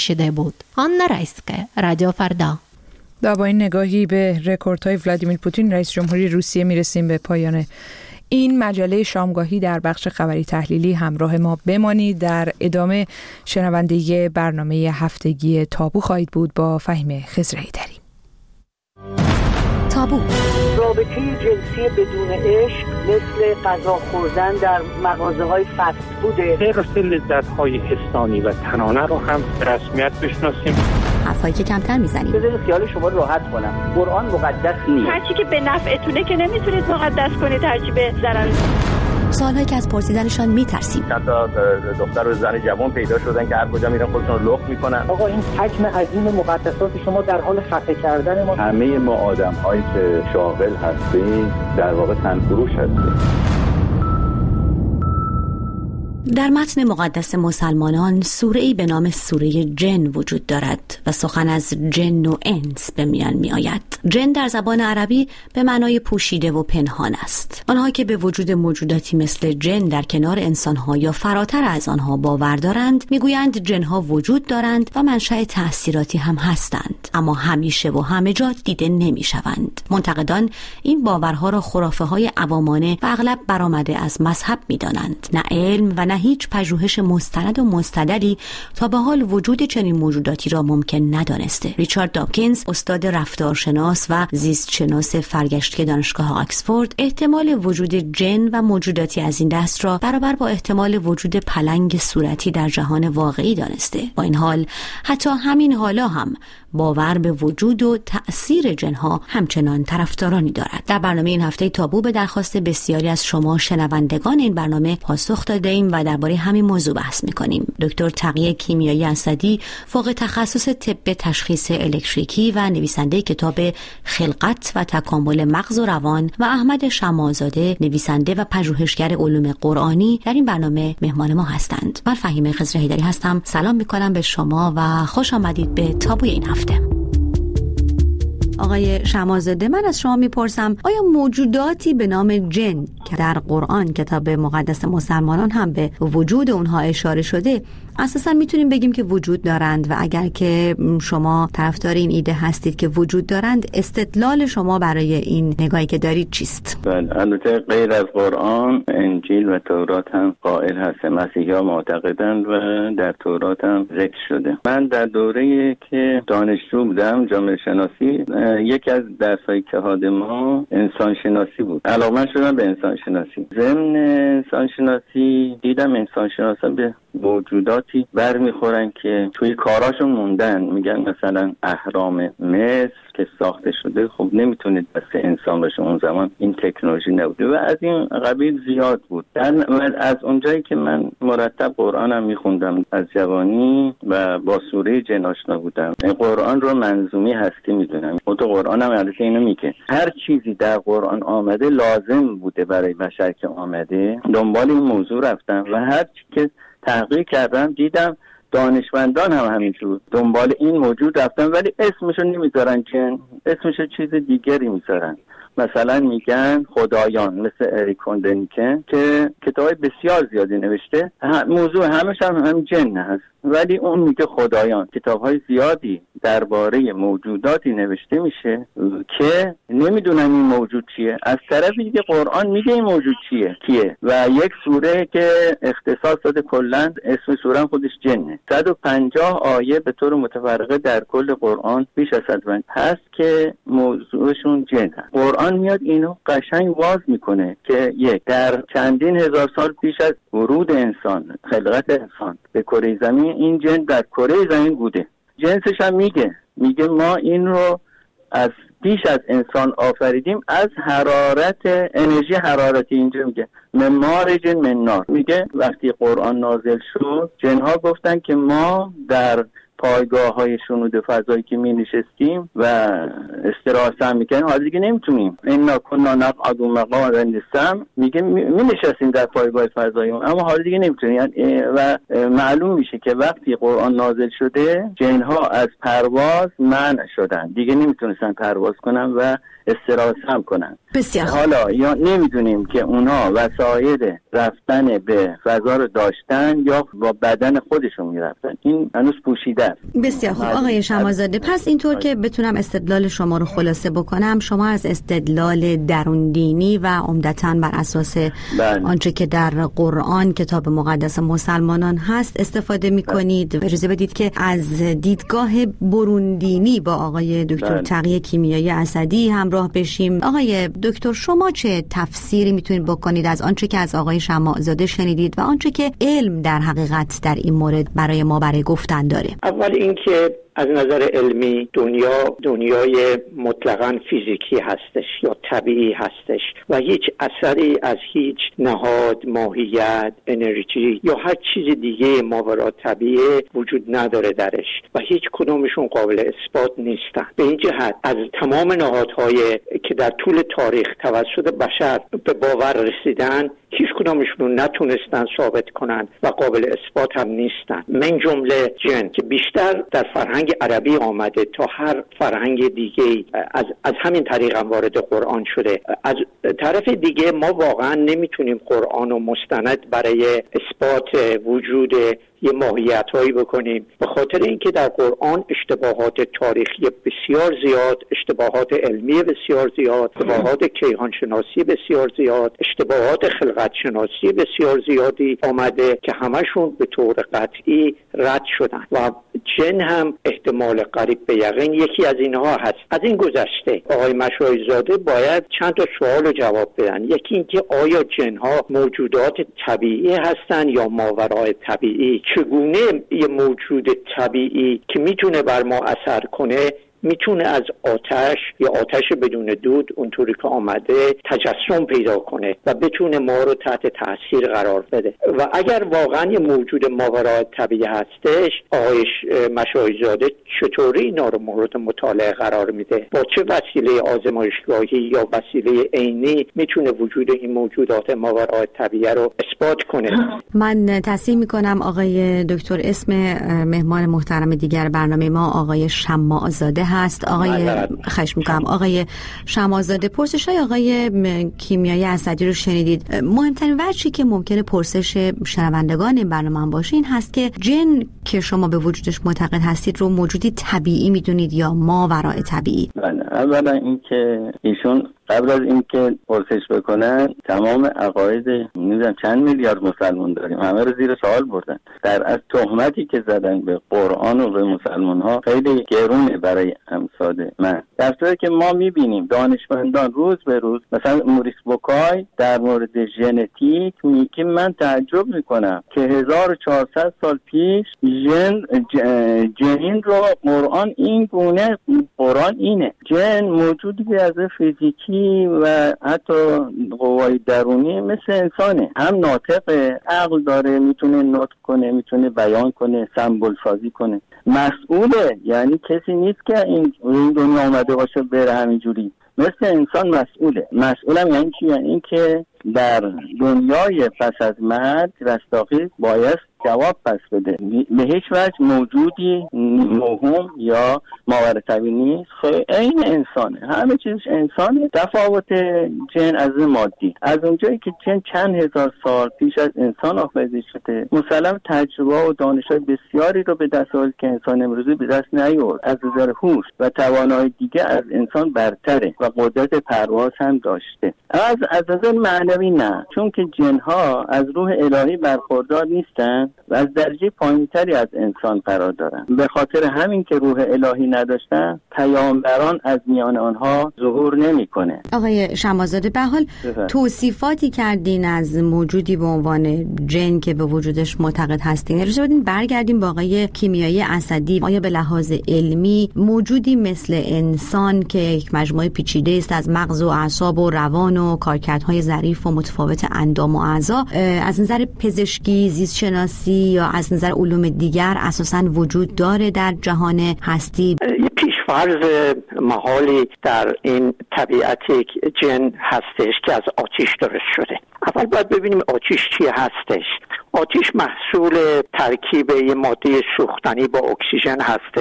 شده بود. آنا رایسکه، رادیو فردا. با این نگاهی به رکوردهای ولادیمیر پوتین رئیس جمهوری روسیه میرسیم به پایان این مجله شامگاهی در بخش خبری تحلیلی. همراه ما بمانید. در ادامه شنونده برنامه هفتگی تابو خواهید بود با فهیم خضره‌ایدری. تابو، رابطه جنسی بدون عشق مثل غذا خوردن در مغازه‌های فست فوده. حفظ لذت‌های حسانی و تنانه رو هم به رسمیت بشناسیم. حرفایی که کمتر میزنیم. بذارید خیال شما راحت کنم. قرآن مقدس نیست. هرچی که به نفعتونه که نمیتونید مقدس کنید، هرچی به ضرر. سوالایی که از پرسیدنشان میترسیم. چند تا دختر و زن جوان پیدا شدن که هر کجا میرن خودشون رو لخت میکنن. آقا این حجم عظیم مقدسات شما در حال خفه کردن ما. همه ما آدم‌هایی که شاغل هستیم در واقع تنفروش هستیم. در متن مقدس مسلمانان سوره‌ای به نام سوره جن وجود دارد و سخن از جن و انس به میان می آید. جن در زبان عربی به معنای پوشیده و پنهان است. آنها که به وجود موجوداتی مثل جن در کنار انسانها یا فراتر از آنها باور دارند میگویند جنها وجود دارند و منشأ تأثیراتی هم هستند، اما همیشه و همه جا دیده نمی شوند. منتقدان این باورها را خرافه‌های عوامانه و اغلب برآمده از مذهب می دانند. نه علم و نه هیچ پژوهش مستند و مستدلی تا به حال وجود چنین موجوداتی را ممکن ندانسته. ریچارد داوکینز، استاد رفتارشناس و زیستشناس فرگشتی دانشگاه آکسفورد، احتمال وجود جن و موجوداتی از این دست را برابر با احتمال وجود پلنگ صورتی در جهان واقعی دانسته. با این حال حتی همین حالا هم باور به وجود و تأثیر جنها همچنان طرفدارانی دارد. در برنامه این هفته تابو به درخواست بسیاری از شما شنوندگان این برنامه پاسخ دادیم و درباره همین موضوع بحث می‌کنیم. دکتر تقی کیمیایی اسدی، فوق تخصص طب تشخیص الکتریکی و نویسنده کتاب خلقت و تکامل مغز و روان، و احمد شماع‌زاده، نویسنده و پژوهشگر علوم قرآنی در این برنامه مهمان ما هستند. من فهیمه خضره‌ایدری هستم. سلام می‌کنم به شما و خوش آمدید به تابوی این هفته. آقای شماع‌زاده، من از شما میپرسم آیا موجوداتی به نام جن که در قرآن کتاب مقدس مسلمانان هم به وجود اونها اشاره شده اساسا میتونیم بگیم که وجود دارند؟ و اگر که شما طرفدار این ایده هستید که وجود دارند، استدلال شما برای این نگاهی که دارید چیست؟ البته غیر از قرآن، انجیل و تورات هم قائل هست. مسیحی‌ها معتقدند و در تورات هم ذکر شده. من در دوره‌ای که دانشجو بودم، جامعه شناسی، یکی از درس‌های که ما انسان شناسی بود. علاقه شدم به انسان شناسی. ضمن انسان شناسی دیدم انسان شناسا به موجوداتی برمیخورن که توی کاراشون موندن. میگن مثلا اهرام مصر که ساخته شده خب نمیتونید بس انسان باشه، اون زمان این تکنولوژی نبوده و از این قبیل زیاد بود. از اونجایی که من مرتب قرآنم میخوندم از جوانی و با سوره جن آشنا بودم، این قرآن رو منظومی هستی میدونم. خود قرآنم البته اینو میگه هر چیزی در قرآن آمده لازم بوده برای بشر که آمده. دنبال این موضوع رفتم و هر چی که تحقیق کردم دیدم دانشمندان هم همینجور دنبال این موجود رفتن، ولی اسمشو نمیذارن جن، اسمشو چیز دیگری میذارن. مثلا میگن خدایان، مثل اریک کندنیکن که کتابای بسیار زیادی نوشته، موضوع همش هم جن هست، ولی اون میگه خدایان. کتاب‌های زیادی درباره موجوداتی نوشته میشه که نمیدونن این موجود چیه. از طرف دیگه قرآن میگه این موجود کیه و یک سوره که اختصاص داده کلاً اسم سوره هم خودش جنه. 150 آیه به طور متفرقه در کل قرآن، بیش از 100 هست که موضوعشون جن هست. قرآن میاد اینو قشنگ واضح میکنه که یک، در چندین هزار سال پیش از ورود انسان، خلقت انسان به کره زمین، این جن در کره زمین بوده. جنسش هم میگه ما این رو از پیش از انسان آفریدیم از حرارت، انرژی حرارتی. اینجا میگه ممارج من نار. میگه وقتی قرآن نازل شد جنها گفتن که ما در پایگاه‌های شنود فضایی که می نشستیم و استراحت هم میکنیم حالا دیگه نمیتونیم. اینا کنا نقعد مقاعد السمع، میگه می نشستیم در پایگاه فضایی اما حالا دیگه نمیتونیم. و معلوم میشه که وقتی قرآن نازل شده جنها از پرواز منع شدن، دیگه نمیتونستن پرواز کنن و استراحت هم کنن. بسیار حالا یا نمیدونیم که اونها وسایل رفتن به فضا رو داشتن یا با بدن خودشون میرفتن، این هنوز پوشیده است. بسیار خوب آقای شمع‌زاده، پس اینطور که بتونم استدلال شما رو خلاصه بکنم، شما از استدلال درون دینی و عمدتاً بر اساس آنچه که در قرآن کتاب مقدس مسلمانان هست استفاده میکنید. اجازه بدید که از دیدگاه برون دینی با آقای دکتر تقی کیمیایی اسدی همراه بشیم. آقای دکتر، شما چه تفسیری میتونید بکنید از آنچه که از آقای شمع‌زاده شنیدید و آنچه که علم در حقیقت در این مورد برای ما برای گفتن داره؟ اول اینکه از نظر علمی دنیای مطلقاً فیزیکی هستش یا طبیعی هستش و هیچ اثری از هیچ نهاد، ماهیت، انرژی یا هر چیز دیگه ماورا طبیعی وجود نداره درش و هیچ کدومشون قابل اثبات نیستن. به این جهت از تمام نهادهای که در طول تاریخ توسط بشر به باور رسیدن، هیچ کدومشون نتونستن ثابت کنن و قابل اثبات هم نیستن، من جمله جن که بیشتر در فرهنگ عربی آمده تا هر فرهنگ دیگه، از همین طریق هم وارد قرآن شده. از طرف دیگه ما واقعا نمیتونیم قرآن رو مستند برای اثبات وجود یه ماهیت هایی بکنیم، به خاطر اینکه در قرآن اشتباهات تاریخی بسیار زیاد، اشتباهات علمی بسیار زیاد، اشتباهات کیهانشناسی بسیار زیاد، اشتباهات خلقت شناسی بسیار زیادی آمده که همشون به طور قطعی رد شدن و جن هم احتمال قریب به یقین یکی از اینها هست. از این گذشته آقای مشایخ‌زاده باید چند تا سوال رو جواب بدن. یکی اینکه آیا جن ها موجودات طبیعی هستن یا ماورای طبیعی؟ چگونه یه موجود طبیعی که میتونه بر ما اثر کنه میتونه از آتش یا آتش بدون دود اونطوری که آمده تجسم پیدا کنه و بتونه ما رو تحت تاثیر قرار بده؟ و اگر واقعا یه موجود ماورای طبیعی هستش، آقای مشایخ‌زاده چطوری اینا رو مورد مطالعه قرار میده؟ با چه وسیله آزمایشگاهی یا وسیله عینی میتونه وجود این موجودات ماورای طبیعی رو اثبات کنه؟ من تصحیح میکنم آقای دکتر، اسم مهمان محترم دیگر برنامه ما آقای شمع‌زاده هست. آقای خواهش میکنم آقای شمع‌زاده، پرسش های آقای کیمیایی اسدی رو شنیدید. مهمترین وجهی که ممکنه پرسش شنوندگان این برنامه باشه این هست که جن که شما به وجودش معتقد هستید رو موجودی طبیعی میدونید یا ماورای طبیعی؟ اولا اینکه ایشون قبل از اینکه پرسش بکنن تمام عقاید میدونم چند میلیارد مسلمان داریم همه رو زیر سوال بردن. در از تهمتی که زدن به قرآن و به مسلمان ها خیلی گرونه برای امثال من، در صورتی که ما میبینیم دانشمندان روز به روز، مثلا موریس بوکای در مورد ژنتیک میگه من تعجب میکنم که 1400 سال پیش جنین رو قرآن این گونه، قرآن اینه جن موجودی از فیزیکی و حتی قوای درونی مثل انسانه، هم ناطقه، عقل داره، میتونه نطق کنه، میتونه بیان کنه، سمبل سازی کنه، مسئوله، یعنی کسی نیست که این دنیا آمده باشه بره همینجوری، مثل انسان مسئوله. مسئولم یعنی چی؟ یعنی این که در دنیای پس از مرگ رستاخیز باید جواب پس بده. به هیچ وجه موجودی موهوم یا ماورای طبیعی نیست، این انسانه، همه چیزش انسانه. تفاوت جن از مادی، از اونجایی که جن چند هزار سال پیش از انسان آفریده شده، مسلم تجربه و دانش‌های بسیاری رو به دست آورد که انسان امروزی به دست نیاورد. از نظر هوش و توانایی دیگه از انسان برتره و قدرت پرواز هم داشته. از نظر معنوی نه، چون که جن‌ها از روح الهی برخوردار نیستن و از درجه پایینتری از انسان قرار دارن. به خاطر همین که روح الهی نداشتن، پیامبران از میان آنها ظهور نمیکنه. آقای شمع‌زاده، به حال توصیفاتی کردین از موجودی به عنوان جن که به وجودش معتقد هستین. اجازه بدین برگردیم با آقای کیمیایی اسدی. آیا به لحاظ علمی موجودی مثل انسان که یک مجموعه پیچیده است از مغز و اعصاب و روان و کارکردهای ظریف و متفاوت اندام و اعضا، از نظر پزشکی، زیست شناسی یا از نظر علوم دیگر اساساً وجود داره در جهان هستی؟ پیش‌فرض محالی در این طبیعتی جن هستش که از آتش درست شده. اول باید ببینیم آتش چی هستش. آتش محصول ترکیب یه ماده سوختنی با اکسیژن هستش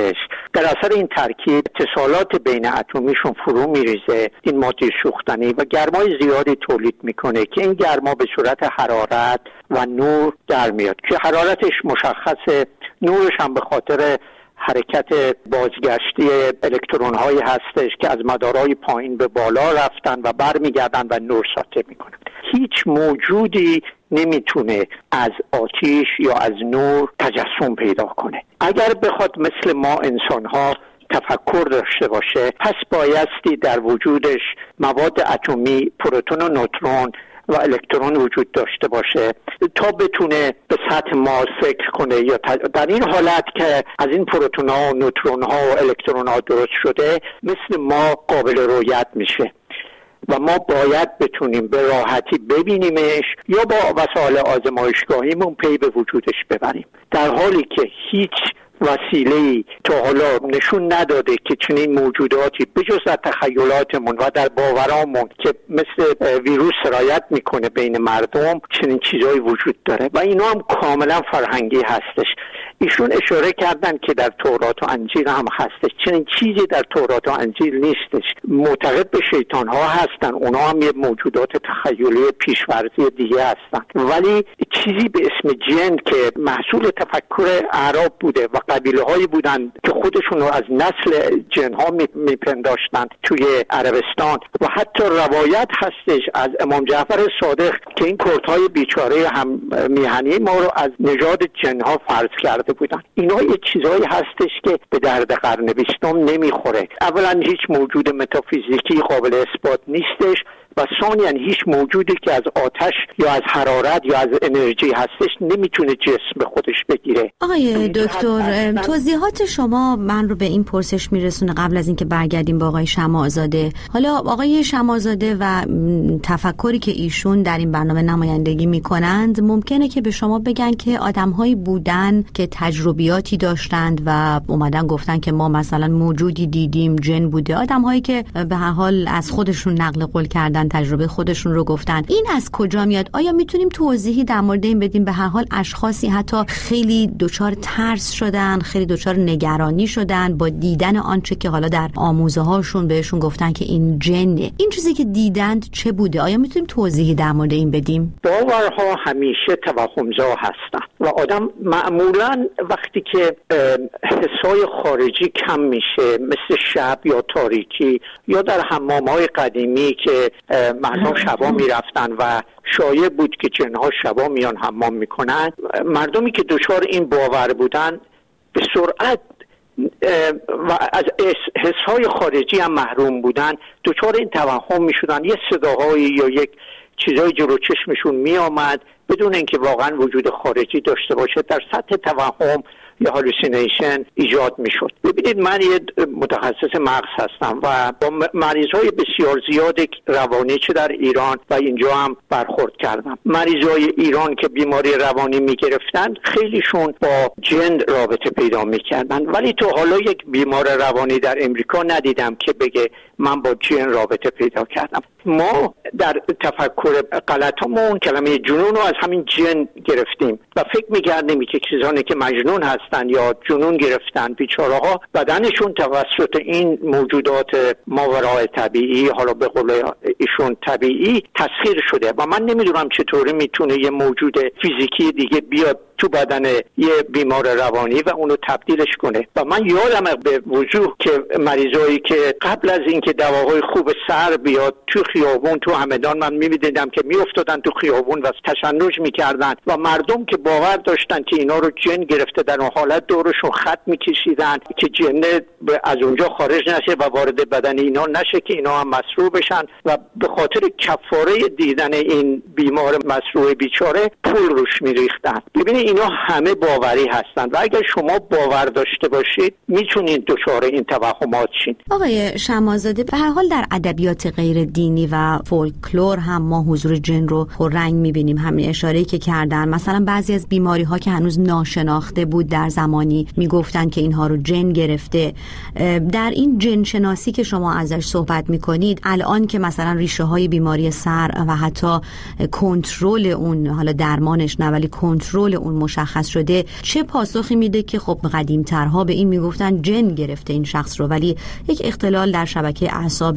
در اثر این ترکیب اتصالات بین اتمیشون فرو میریزه، این ماده سوختنی، و گرمای زیادی تولید میکنه که این گرما به صورت حرارت و نور در میاد که حرارتش مشخصه، نورش هم به خاطر حرکت بازگشتی الکترون هایی هستش که از مدارهای پایین به بالا رفتن و برمیگردن و نور ساطع میکنن. هیچ موجودی نمیتونه از آتش یا از نور تجسم پیدا کنه. اگر بخواد مثل ما انسان ها تفکر داشته باشه، پس بایستی در وجودش مواد اتمی، پروتون و نوترون و الکترون وجود داشته باشه تا بتونه به سطح ما فکر کنه، یا در این حالت که از این پروتون ها و نوترون ها و الکترون ها درست شده مثل ما قابل رؤیت میشه و ما باید بتونیم به راحتی ببینیمش یا با وسایل آزمایشگاهیمون پی به وجودش ببریم، در حالی که هیچ وسیله‌ای تا حالا نشون نداده که چنین موجوداتی بجز در تخیلاتمون و در باورامون که مثل ویروس سرایت میکنه بین مردم چنین چیزایی وجود داره و اینا هم کاملا فرهنگی هستش. ایشون اشاره کردن که در تورات و انجیل هم هستش، چنین چیزی در تورات و انجیل نیستش. معتقد به شیطان ها هستن، اونا هم یه موجودات تخیلی پیشورزی دیگه هستن، ولی چیزی به اسم جن که محصول تفکر اعراب بوده و قبیله هایی بودن که خودشون رو از نسل جن ها میپنداشتن توی عربستان، و حتی روایت هستش از امام جعفر صادق که این کردهای بیچاره هم میهنی ما رو از نژاد جن ها فرض کرده بودن. اینا یه چیزایی هستش که به درد قرن 20 نمیخوره. اولا هیچ موجود متافیزیکی قابل اثبات نیستش و ثانیاً هیچ موجودی که از آتش یا از حرارت یا از انرژی هستش نمیتونه جسم به خودش بگیره. آقای دکتر، توضیحات شما من رو به این پرسش میرسونه قبل از اینکه برگردیم با آقای شمع‌آزاده. حالا آقای شمع‌آزاده و تفکری که ایشون در این برنامه نمایندگی میکنند ممکنه که به شما بگن که آدم‌هایی بودن که تجربیاتی داشتند و اومدن گفتن که ما مثلا موجودی دیدیم، جن بوده، آدم‌هایی که به هر حال از خودشون نقل قول کردن، تجربه خودشون رو گفتن. این از کجا میاد؟ آیا میتونیم توضیحی در مورد این بدیم؟ به هر حال اشخاصی حتی خیلی دچار ترس شدن، خیلی دچار نگرانی شدن با دیدن آنچه که حالا در آموزه هاشون بهشون گفتن که این جنه. این چیزی که دیدند چه بوده؟ آیا میتونیم توضیحی در مورد این بدیم؟ باورها همیشه توهمزا هستن و آدم معمولا وقتی که حسای خارجی کم میشه، مثل شب یا تاریکی یا در حمام‌های قدیمی که مردم شبا میرفتن و شایع بود که جنها شبا میان حمام میکنن، مردمی که دچار این باور بودن به سرعت و از حسهای خارجی هم محروم بودن دچار این توهم میشدن. یه صداهایی یا یک چیزای جلو چشمشون میآمد بدون اینکه واقعا وجود خارجی داشته باشه، در سطح توهم یا هالوسینیشن ایجاد میشد. ببینید من یه متخصص مغز هستم و با مریضای بسیار زیاد روانی چه در ایران و اینجا هم برخورد کردم. مریضای ایران که بیماری روانی میگرفتن خیلیشون با جن رابطه پیدا میکردن، ولی تو حالا یک بیمار روانی در امریکا ندیدم که بگه من با جن رابطه پیدا کردم. ما در تفکر غلطمون کلمه جنون رو از همین جن گرفتیم و فکر می‌کردیم که کسانی که مجنون هستن یا جنون گرفتن بیچاره‌ها بدنشون توسط این موجودات ماورای طبیعی، حالا به قول ایشون طبیعی، تسخیر شده و من نمیدونم چطوری میتونه یه موجود فیزیکی دیگه بیاد تو بدن یه بیمار روانی و اونو تبدیلش کنه. و من یادم به وضوح که مریضایی که قبل از اینکه دواهای خوب سر بیاد تو خیابون تو همدان من می‌دیدم که میافتادن تو خیابون و تشنج میکردن و مردم که باور داشتن که اینا رو جن گرفته در اون حالت دورشون خط میکشیدن که جن از اونجا خارج نشه و وارد بدن اینا نشه که اینا هم مسروع بشن و به خاطر کفاره دیدن این بیمار مسروع بیچاره پول روش میریختن. ببینید اینا همه باوری هستن و اگر شما باور داشته باشید میتونید دچار این توهمات شین. آقای شمع‌آزاده، به هر حال در ادبیات غیر دینی و فولکلور هم ما حضور جن رو پررنگ میبینیم. همین اشاره‌ای که کردن، مثلا بعضی از بیماری‌ها که هنوز ناشناخته بود در زمانی میگفتن که اینها رو جن گرفته. در این جن شناسی که شما ازش صحبت میکنید الان که مثلا ریشه های بیماری سر و حتی کنترل اون، حالا درمانش نه ولی کنترل اون مشخص شده، چه پاسخی میده که خب قدیم‌ترها به این میگفتن جن گرفته این شخص رو ولی یک اختلال در شبکه اعصاب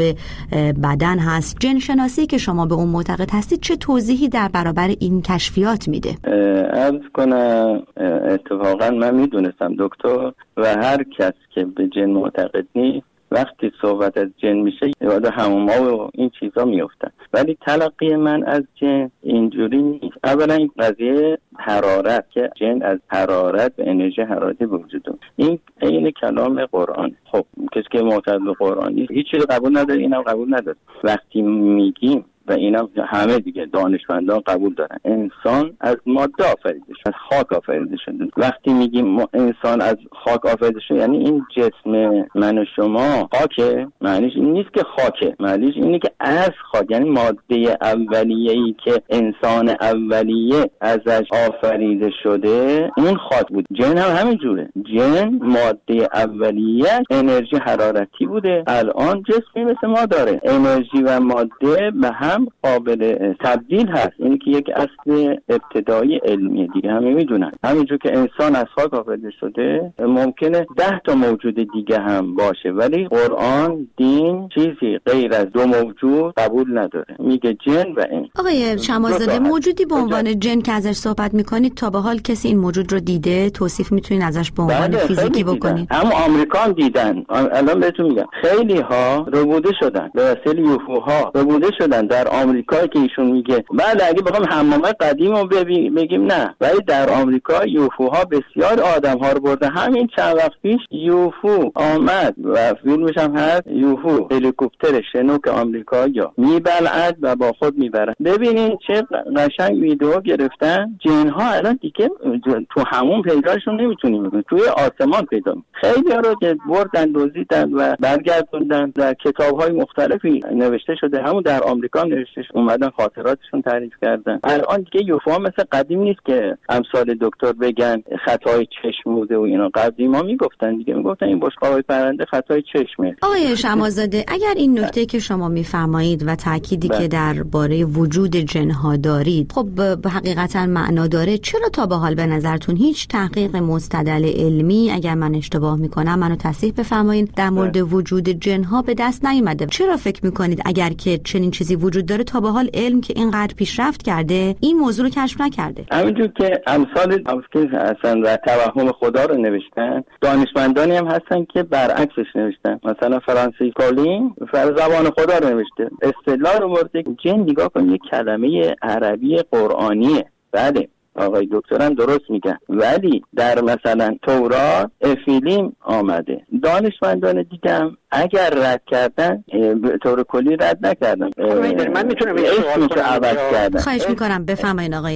بدن هست؟ جن شناسی که شما به اون معتقد هستید چه توضیحی در برابر این کشفیات میده؟ عرض کنم اتفاقا من میدونستم دکتر و هر کس که به جن معتقد نیست وقتی صحبت از جن میشه یاد حموما و این چیزا میافتن، ولی تلقی من از جن اینجوری نیست. اولا این قضیه حرارت که جن از حرارت به انرژی حرارتی وجود داره، این عین کلام قرآن. خب کسی که معتقد به قرآن نیست هیچ چیزی قبول نداره، اینم قبول نداره. وقتی میگیم و اینم همه دیگه دانشمندان قبول دارن انسان از ماده آفریده شده، از خاک آفریده شده. وقتی میگیم انسان از خاک آفریده شده یعنی این جسم من و شما خاکه، معنیش این نیست که خاکه، معنیش اینه که از خاک، یعنی ماده اولیه‌ای که انسان اولیه ازش آفریده شده اون خاک بود. جن هم همین جوره، جن ماده اولیه انرژی حرارتی بوده، الان جسمی مثل ما داره، انرژی و ماده به هم قابل تبدیل هست. این که یک اصل ابتدایی علمی دیگه همه میدونن. همینجور که انسان از خاک آفریده شده ممکنه 10 تا موجود دیگه هم باشه، ولی قرآن دین چیزی غیر از 2 موجود قبول نداره، میگه جن و انس. آقای شمازاده، موجودی به عنوان جن که ازش صحبت میکنید تا به حال کسی این موجود رو دیده؟ توصیف میتونید ازش به عنوان فیزیکی بکنید؟ اما آمریکا هم دیدن، الان بهتون میگم خیلی ها ربوده شدن به وسیله یوفوها، ربوده شدن در آمریکا که ایشون میگه بله اگه بخوام حمامه قدیم رو بگیم نه، ولی در آمریکا یوفوها بسیار آدم ها رو برده. همین چند وقت پیش یوفو آمد و فیلمش هم هست، یوفو هلیکوپتر شنوک آمریکایی‌ها میبلعد و با خود میبره. ببینین چه قشنگ ویدیو گرفتن. جن ها الان دیگه تو همون پیداشون نمیتونیم بکنیم، توی آسمان پیدا. خیلی ها رو که بردن دزدیدن و برگردوندن، در کتاب‌های مختلفی نوشته شده، همون در آمریکا نوشته شده، اومدن خاطراتشون تعریف کردن. الان دیگه یوفو مثل قدیم نیست که امثال دکتر بگن خطای چشم بوده و اینا. قدیما میگفتن دیگه، میگفتن این بشقابای پرنده خطای چشمه. آقای شمازاده، اگر این نکته که شما میفرمایید و تأکیدی که درباره وجود جن‌ها دارید خب حقیقتا معنا داره، چرا تا به حال به نظرتون هیچ تحقیق مستدل علمی، اگر من اشتباه میکنم منو تصحیح بفرمایید، در مورد وجود جن‌ها به دست نیامده؟ چرا فکر میکنید اگر که چنین چیزی وجود داره تا به حال علم که اینقدر پیشرفت کرده این موضوع رو کشف نکرده؟ همینجور که امثال هستن و توهم خدا رو نوشتن، دانشمندانی هم هستن که برعکسش نوشتن. مثلا فرانسیس کولین زبان خدا رو نوشته، اصطلاح رو برده جن. نگاه کن یک کلمه عربی قرآنیه. بله آقای دکترم درست میگن، ولی در مثلا تورات افیلیم آمده. دانشمندان دیگه هم اگر رد کردن به طور کلی رد نکردن. من میتونم اسمش عوض کردن. خواهش میکنم بفرمایید آقای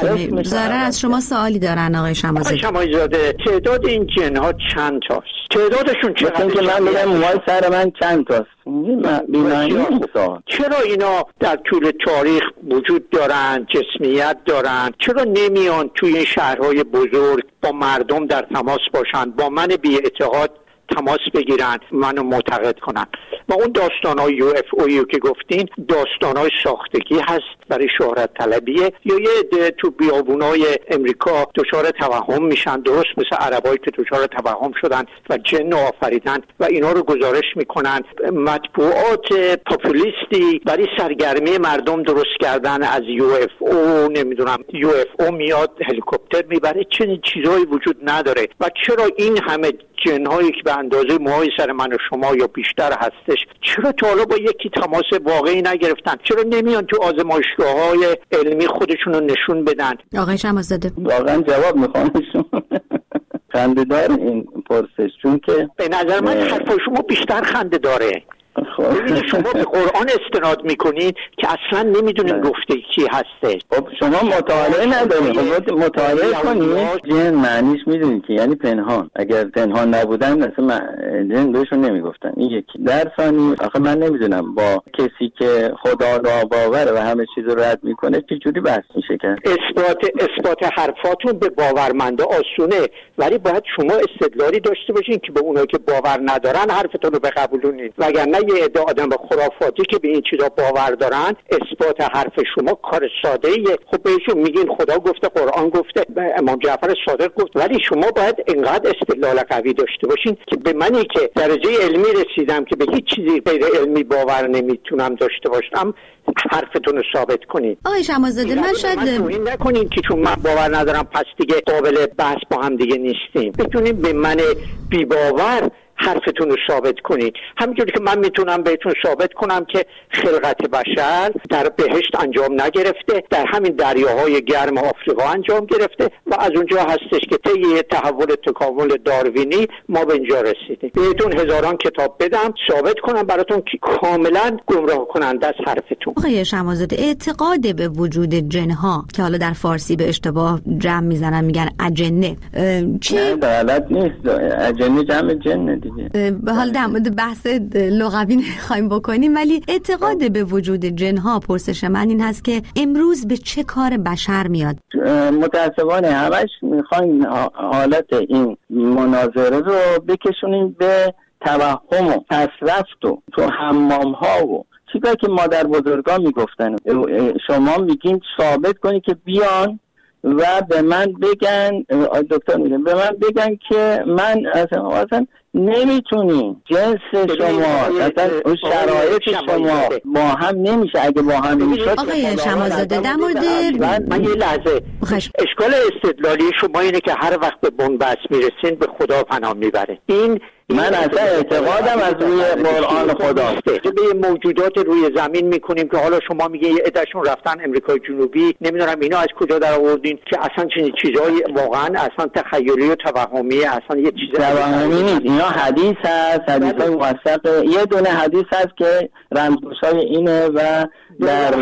زارر. از شما سوالی دارن آقای شمازاده. تعداد این جن ها چند تاست؟ تعدادشون چقدر؟ مثلا که من بگم موهای سر من چند تاست؟ چرا اینا در طول تاریخ وجود دارن، جسمیت دارن؟ چرا نمیان توی این شهرهای بزرگ با مردم در تماس باشن، با من بی اعتقاد تماس بگیرن، منو معتقد کنن؟ و اون داستان‌های UFO که گفتین داستان‌های ساختگی هست برای شهرت طلبیه، یا یه عده تو بیابونای امریکا دچار توهم میشن، درست مثل عربایی که دچار توهم شدن و جن آفریدن و اینا رو گزارش میکنن. مطبوعات پاپولیستی برای سرگرمی مردم درست کردن از UFO، نمیدونم UFO میاد هلیکوپتر میبره. چنین چیزایی وجود نداره. و چرا این همه جن‌هایی که به اندازه موهای سر من و شما یا بیشتر هستش، چرا تا حالا با یکی تماس واقعی نگرفتن؟ چرا نمیان تو آزمایشگاه‌های علمی خودشون رو نشون بدن؟ آقای شمازاده واقعا جواب میخوام شما. خنده داره این پرسش، چون که به نظر من حرف شما بیشتر خنده داره. ببینید شما به قرآن استناد میکنید که اصلا نمیدونید گفته کی هسته. خب شما مطالعه ندارید، خب مطالعه کنید. جن معنیش میدونید که یعنی پنهان. اگر پنهان نبودن اصلا جن بهشون نمیگفتن. این یکی. در ثانی آخه من نمیدونم با کسی که خدا را باور و همه چیز رو رد میکنه چجوری بحث میشه کرد. اثبات حرفاتون به باورمنده آسونه، ولی باید شما استدلالی داشته باشین که به اونایی که باور ندارن حرفتون رو بقبولونید، وگرنه یه عده آدم خرافاتی که به این چیزا باور دارن اثبات حرف شما کار ساده ایه. خب بهشون میگین خدا گفته، قرآن گفته، امام جعفر صادق گفت، ولی شما باید اینقدر استدلال قوی داشته باشین که به منی که درجه علمی رسیدم که به هیچ چیزی غیر علمی باور نمیتونم داشته باشم حرفتون رو ثابت کنید. آقای شمازاده من شاید توهین نکنین که چون من باور ندارم پس دیگه قابل بحث با هم دیگه نیستیم. بتونین به من بی باور حرفتون رو ثابت کنید، همینجوری که من میتونم بهتون ثابت کنم که خلقت بشر در بهشت انجام نگرفته، در همین دریاهای گرم آفریقا انجام گرفته و از اونجا هستش که طی تحول تکامل داروینی ما به اینجا رسیدیم. بهتون هزاران کتاب بدم ثابت کنم براتون که کاملا گمراه کننده است حرفتون. آقای شمازاده اعتقاد به وجود جنها که حالا در فارسی به اشتباه جمع میزنن میگن اجنه، چی؟ غلط نیست، اجنه جمع جنه دیگه. به حال در مورد بحث لغوی نخواهیم بکنیم، ولی اعتقاد به وجود جنها، پرسش من این هست که امروز به چه کار بشر میاد؟ متاسفانه همش میخوایم حالت این مناظره رو بکشونیم به توهم و پسرفت و تو حمام ها و چیزایی که مادر بزرگان میگفتن. شما میگین ثابت کنی که بیان و به من بگن، دکتر میگن به من بگن که من اصلا نمیتونی جنس شما اصلا اون شرایط شما با هم نمیشه. اگه با هم نمیشه آقای شمازاده در مورد من یه لحظه اشکال استدلالی شما اینه که هر وقت به بنبست میرسین به خدا پناه میبره. من اصلا اعتقادم از روی قرآن خداست. به موجودات روی زمین میکنیم که حالا شما میگه یه عدهشون رفتن امریکای جنوبی، نمیدونم اینا از کجا در آوردین که اصلا چنین چیزایی واقعا اصلا تخیلی و توهمیه، اصلا یه چیز توهمی نیست. اینا حدیث هست، حدیث های موثق. یه دونه حدیث هست که رمزگوشای اینه و در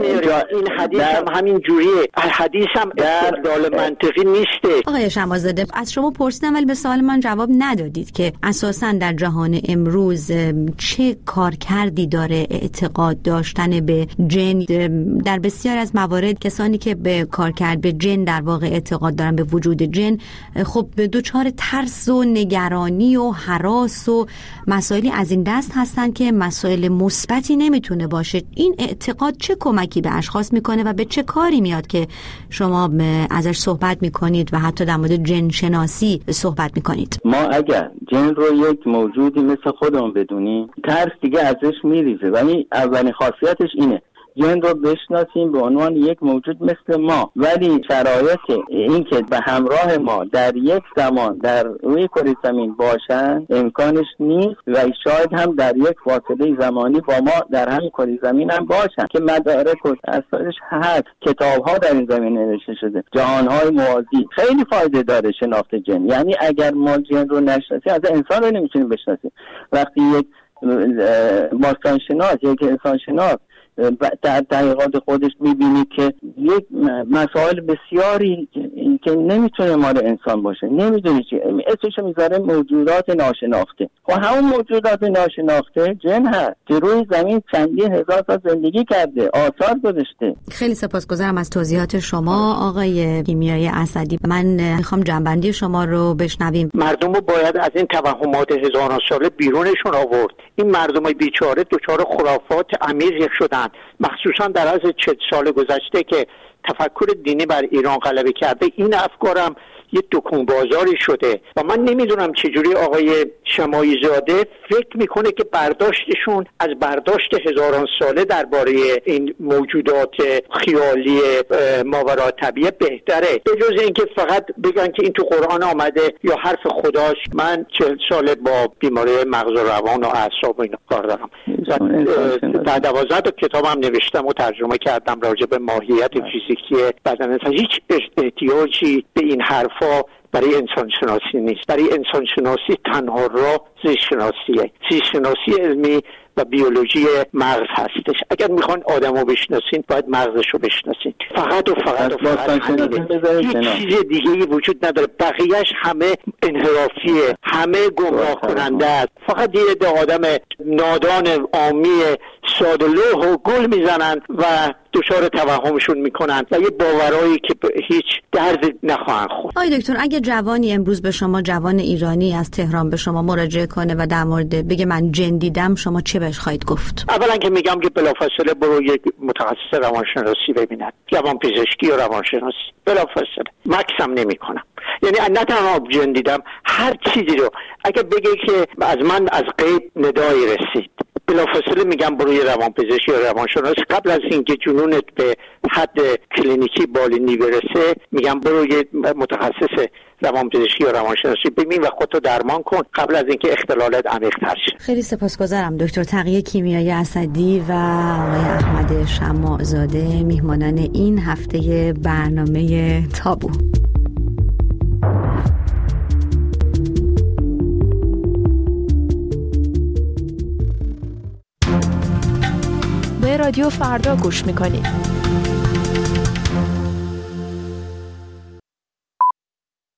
این حدیث هم همین جوریه. حدیث هم استدلال منطقی نیسته. آقای شمازاده از شما پرسیدم ولی به سوال من جواب ندادید که اساساً در جهان امروز چه کارکردی داره اعتقاد داشتن به جن. در بسیار از موارد کسانی که به کارکرد به جن در واقع اعتقاد دارن، به وجود جن، خب دچار ترس و نگرانی و هراس و مسائلی از این دست هستن که مسائل مثبتی نمیتونه باشه. این اعتقاد چه کمکی به اشخاص میکنه و به چه کاری میاد که شما ازش صحبت میکنید و حتی در مورد جن شناسی صحبت میکنید؟ ما اگر جن رو یک موجودی مثل خودمون بدونیم ترس دیگه ازش میریزه، ولی اولین خاصیتش اینه جن رو بشناسیم به عنوان یک موجود مثل ما، ولی شرایط این که به همراه ما در یک زمان در روی کره زمین باشن امکانش نیست و شاید هم در یک فاصله زمانی با ما در همین کره زمین هم باشن که مدارک و اساسش هست. کتاب‌ها در این زمینه نوشته شده، جهان‌های موازی. خیلی فایده داره شناخت جن. یعنی اگر ما جن رو نشناسیم از انسان رو نمیتونیم بشناسیم. وقتی یک باستانشناس یک انسانشناس در تحقیقات خودش میبینی که یک مسائل بسیاری که نمیتونه مال انسان باشه، نمیدونی چی اسمش میذاره موجودات ناشناخته. و همون موجودات ناشناخته جن هست که روی زمین چندین هزار سال زندگی کرده، آثار گذاشته. خیلی سپاسگزارم از توضیحات شما آقای کیمیایی اسدی. من میخوام جنبندی شما رو بشنویم. مردم رو باید از این توهمات هزاران ساله بیرونشون آورد. این مردم بیچاره دچار خرافات عمیق شدن، مخصوصا در از 40 سال گذشته که تفکر دینی بر ایران غلبه کرده. این افکارم یه دکون بازاری شده و من نمیدونم چجوری آقای شمایی زاده فکر میکنه که برداشتشون از برداشت هزاران ساله درباره این موجودات خیالی ماورای طبیعه بهتره، به جز اینکه فقط بگن که این تو قرآن آمده یا حرف خداش. من 40 ساله با بیماری مغز و روان و اعصاب و اینا کار دارم. در 12 تا کتابم نوشتم و ترجمه کردم راجع به ماهیت فیزیکی بدن. هیچ احتیاجی به این حرفا برای انسان شناسی نیست. برای انسان شناسی تنها راه زیست شناسیه. زیست شناسی علمی و بیولوژی مغز هستش. اگر میخوان آدمو بشناسین باید مغزشو بشناسین. فقط هیچ چیز دیگه‌ای وجود نداره. بقیه‌اش همه انحرافیه، همه گمراه کننده است. فقط یه عده آدم نادان عامی ساده لوح و گل میزنن و دچار توهمشون میکنن و یه باورایی که هیچ درد نخواهند خورد. آقای دکتر، اگه جوانی امروز به شما، جوان ایرانی از تهران به شما مراجعه کنه و در مورد بگه من جن دیدم، شما چه بهش خواهید گفت؟ اولا که میگم که بلافاصله برو یک متخصص روانشناسی ببیند، روانپزشکی یا روانشناسی، بلافاصله. مکسم نمیکنم. یعنی نه تنها جن دیدم، هر چیزی رو اگه بگه که از من از غیب ندایی رسید، بلافاصله میگم برو یه روانپزشکی یا روانشناس. قبل از اینکه جنونت به حد کلینیکی بالینی برسه، میگم برو یه متخصص روانپزشکی یا روانشناسی ببین و خودتو درمان کن قبل از اینکه اختلالات عمیق‌تر شه. خیلی سپاسگزارم دکتر تقی کیمیایی اسدی و آقای احمد شماع‌زاده، میهمانان این هفته برنامه تابو. به رادیو فردا گوش میکنید.